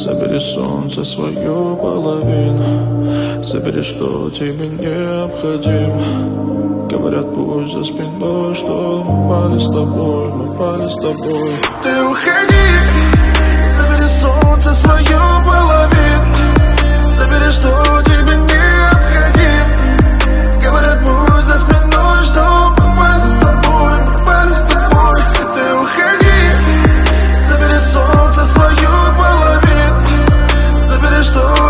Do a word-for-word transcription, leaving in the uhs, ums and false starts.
Забери солнце свою половину, забери, что тебе необходимо. Говорят, пусть за спиной, что мы пали с тобой, мы пали с тобой. Ты уходи, забери солнце свою половину, забери, что тебе необходимо. Говорят, пусть за спиной, что мы пали с тобой, мы пали с тобой. Ты уходи, забери солнце свою половину, забери, что